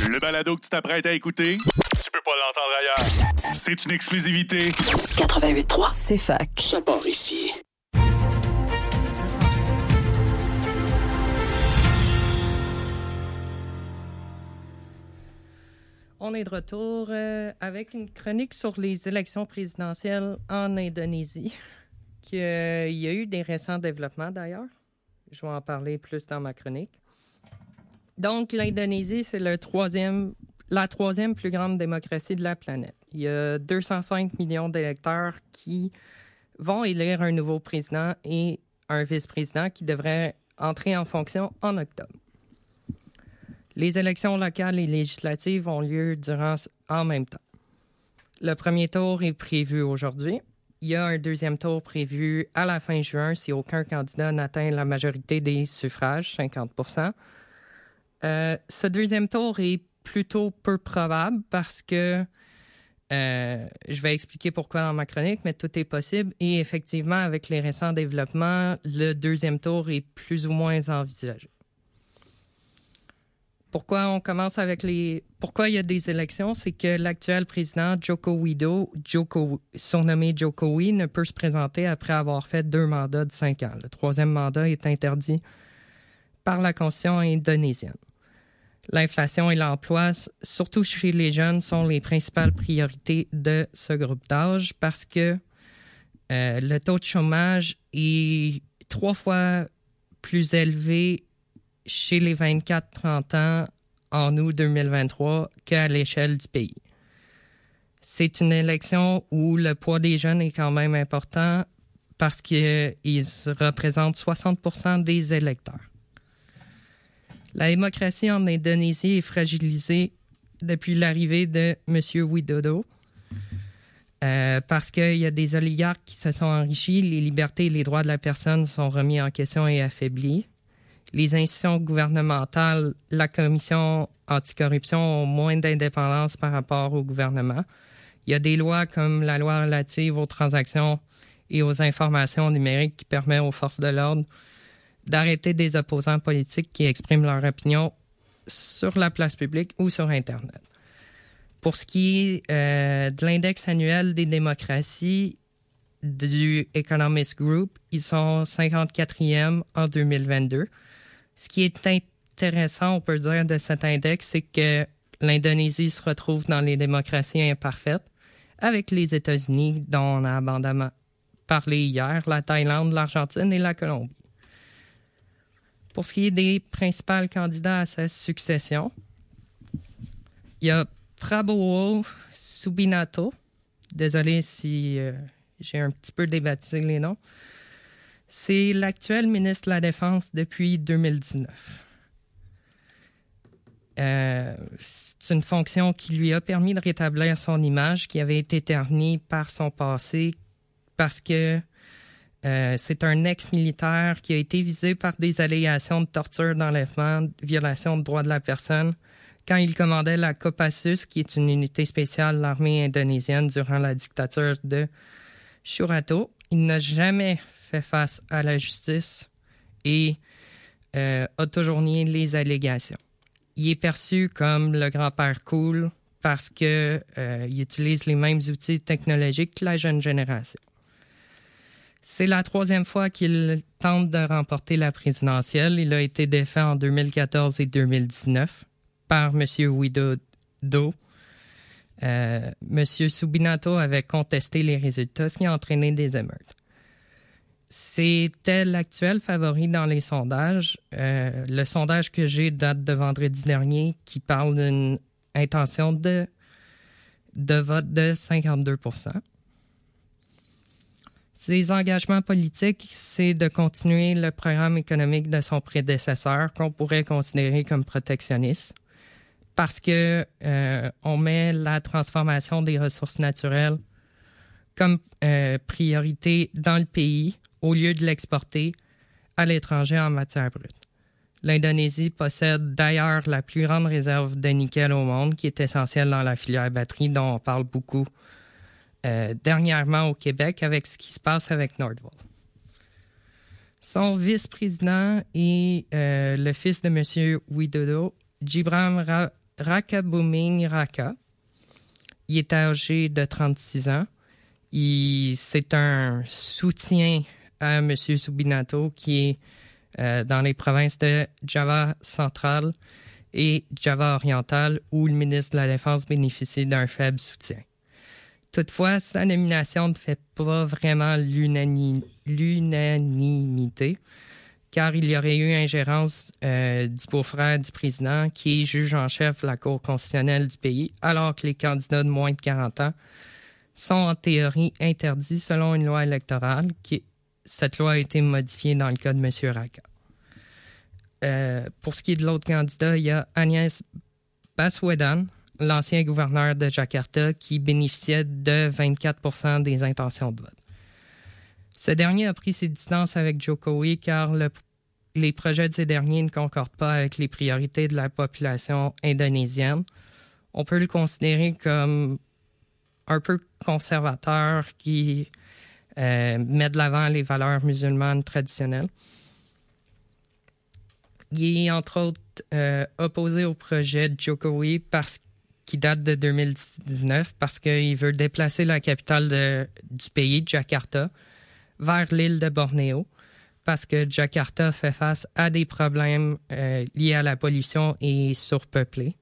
Le balado que tu t'apprêtes à écouter, tu peux pas l'entendre ailleurs. C'est une exclusivité. 88.3, c'est fac. Ça part ici. On est de retour avec une chronique sur les élections présidentielles en Indonésie. Il y a eu des récents développements d'ailleurs. Je vais en parler plus dans ma chronique. Donc, l'Indonésie, c'est la troisième plus grande démocratie de la planète. Il y a 205 millions d'électeurs qui vont élire un nouveau président et un vice-président qui devrait entrer en fonction en octobre. Les élections locales et législatives ont lieu en même temps. Le premier tour est prévu aujourd'hui. Il y a un deuxième tour prévu à la fin juin si aucun candidat n'atteint la majorité des suffrages, 50%. Ce deuxième tour est plutôt peu probable parce que je vais expliquer pourquoi dans ma chronique, mais tout est possible. Et effectivement, avec les récents développements, le deuxième tour est plus ou moins envisagé. Pourquoi il y a des élections? C'est que l'actuel président Joko Widodo, surnommé Jokowi, ne peut se présenter après avoir fait 2 mandats de 5 ans. Le 3e mandat est interdit par la Constitution indonésienne. L'inflation et l'emploi, surtout chez les jeunes, sont les principales priorités de ce groupe d'âge parce que le taux de chômage est 3 fois plus élevé chez les 24-30 ans en août 2023 qu'à l'échelle du pays. C'est une élection où le poids des jeunes est quand même important parce qu'ils représentent 60% des électeurs. La démocratie en Indonésie est fragilisée depuis l'arrivée de M. Widodo parce qu'il y a des oligarques qui se sont enrichis, les libertés et les droits de la personne sont remis en question et affaiblis. Les institutions gouvernementales, la commission anticorruption ont moins d'indépendance par rapport au gouvernement. Il y a des lois comme la loi relative aux transactions et aux informations numériques qui permet aux forces de l'ordre d'arrêter des opposants politiques qui expriment leur opinion sur la place publique ou sur Internet. Pour ce qui est de l'index annuel des démocraties du Economist Group, ils sont 54e en 2022. Ce qui est intéressant, on peut dire, de cet index, c'est que l'Indonésie se retrouve dans les démocraties imparfaites avec les États-Unis, dont on a abondamment parlé hier, la Thaïlande, l'Argentine et la Colombie. Pour ce qui est des principaux candidats à sa succession, il y a Prabowo Subianto. Désolé si j'ai un petit peu débaptisé les noms. C'est l'actuel ministre de la Défense depuis 2019. C'est une fonction qui lui a permis de rétablir son image qui avait été ternie par son passé parce que c'est un ex-militaire qui a été visé par des allégations de torture, d'enlèvement, de violation de droits de la personne quand il commandait la Kopassus, qui est une unité spéciale de l'armée indonésienne durant la dictature de Suharto. Il n'a jamais fait face à la justice et a toujours nié les allégations. Il est perçu comme le grand-père cool parce qu'il utilise les mêmes outils technologiques que la jeune génération. C'est la 3e fois qu'il tente de remporter la présidentielle. Il a été défait en 2014 et 2019 par M. Widodo. M. Subianto avait contesté les résultats, ce qui a entraîné des émeutes. C'était l'actuel favori dans les sondages. Le sondage que j'ai date de vendredi dernier qui parle d'une intention de vote de 52%. Ses engagements politiques, c'est de continuer le programme économique de son prédécesseur qu'on pourrait considérer comme protectionniste parce que on met la transformation des ressources naturelles comme priorité dans le pays au lieu de l'exporter à l'étranger en matière brute. L'Indonésie possède d'ailleurs la plus grande réserve de nickel au monde, qui est essentielle dans la filière batterie, dont on parle beaucoup dernièrement au Québec avec ce qui se passe avec Nordvolt. Son vice-président est le fils de M. Widodo, Gibran Rakabuming Raka. Il est âgé de 36 ans. C'est un soutien à M. Subinato qui est dans les provinces de Java centrale et Java orientale où le ministre de la Défense bénéficie d'un faible soutien. Toutefois, sa nomination ne fait pas vraiment l'unanimité car il y aurait eu ingérence du beau-frère du président qui est juge en chef de la Cour constitutionnelle du pays alors que les candidats de moins de 40 ans sont en théorie interdits selon une loi électorale. Cette loi a été modifiée dans le cas de M. Raka. Pour ce qui est de l'autre candidat, il y a Agnès Baswedan, l'ancien gouverneur de Jakarta, qui bénéficiait de 24% des intentions de vote. Ce dernier a pris ses distances avec Jokowi car les projets de ces derniers ne concordent pas avec les priorités de la population indonésienne. On peut le considérer comme un peu conservateur qui met de l'avant les valeurs musulmanes traditionnelles. Il est entre autres opposé au projet de Jokowi qui date de 2019 parce qu'il veut déplacer la capitale du pays, Jakarta, vers l'île de Bornéo parce que Jakarta fait face à des problèmes liés à la pollution et surpeuplée.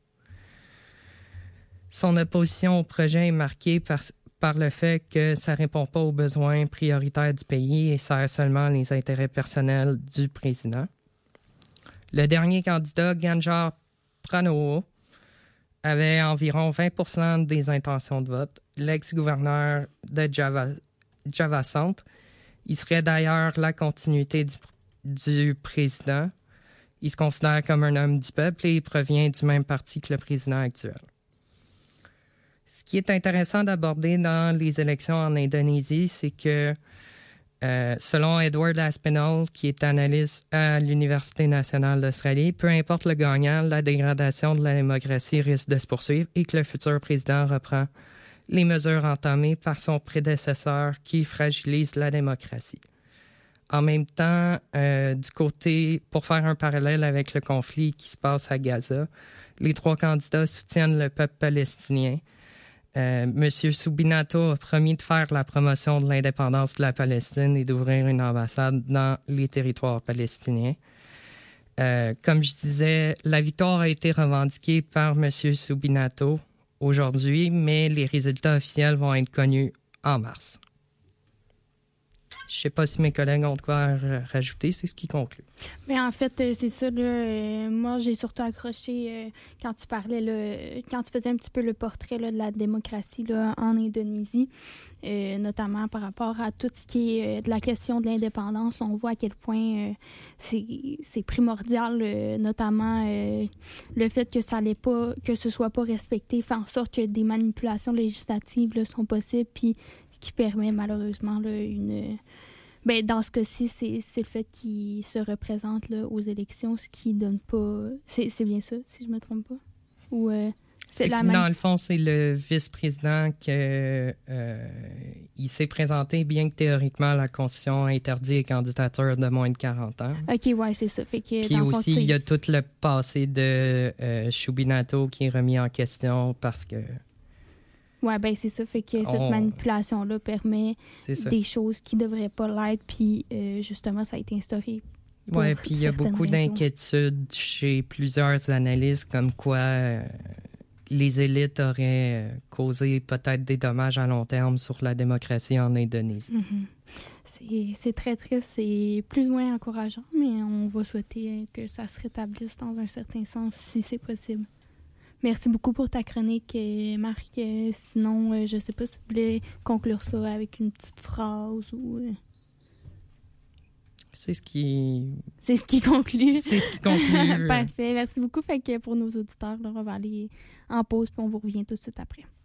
Son opposition au projet est marquée par le fait que ça ne répond pas aux besoins prioritaires du pays et sert seulement les intérêts personnels du président. Le dernier candidat, Ganjar Pranowo, avait environ 20% des intentions de vote. L'ex-gouverneur de Java Centre, il serait d'ailleurs la continuité du président. Il se considère comme un homme du peuple et il provient du même parti que le président actuel. Ce qui est intéressant d'aborder dans les élections en Indonésie, c'est que selon Edward Aspinall, qui est analyste à l'Université nationale d'Australie, peu importe le gagnant, la dégradation de la démocratie risque de se poursuivre et que le futur président reprend les mesures entamées par son prédécesseur qui fragilisent la démocratie. En même temps, du côté, pour faire un parallèle avec le conflit qui se passe à Gaza, les trois candidats soutiennent le peuple palestinien. M. Subinato a promis de faire la promotion de l'indépendance de la Palestine et d'ouvrir une ambassade dans les territoires palestiniens. Comme je disais, la victoire a été revendiquée par M. Subinato aujourd'hui, mais les résultats officiels vont être connus en mars. Je ne sais pas si mes collègues ont de quoi rajouter, c'est ce qui conclut. Mais en fait, c'est ça. Là, moi, j'ai surtout accroché quand tu parlais, là, quand tu faisais un petit peu le portrait là, de la démocratie là, en Indonésie, notamment par rapport à tout ce qui est de la question de l'indépendance. Là, on voit à quel point c'est primordial, notamment le fait que ce soit pas respecté, fait en sorte que des manipulations législatives là, sont possibles, puis ce qui permet malheureusement là, ben, dans ce cas-ci, c'est le fait qu'il se représente là, aux élections, ce qui donne pas... C'est bien ça, si je me trompe pas? Ou, dans le fond, c'est le vice-président qui s'est présenté, bien que théoriquement, la Constitution interdit les candidatures de moins de 40 ans. OK, ouais, c'est ça. Fait que, puis aussi, il y a tout le passé de Subinato qui est remis en question parce que... Oui, ben c'est ça. Fait que cette manipulation-là permet des choses qui ne devraient pas l'être. Puis, justement, ça a été instauré. Oui, puis il y a beaucoup d'inquiétudes chez plusieurs analystes comme quoi les élites auraient causé peut-être des dommages à long terme sur la démocratie en Indonésie. Mm-hmm. C'est très triste. C'est plus ou moins encourageant, mais on va souhaiter que ça se rétablisse dans un certain sens, si c'est possible. Merci beaucoup pour ta chronique, Marc. Sinon, je ne sais pas si tu voulais conclure ça avec une petite phrase ou... C'est ce qui conclut. C'est ce qui conclut. Parfait. Merci beaucoup. Fait que pour nos auditeurs, là, on va aller en pause puis on vous revient tout de suite après.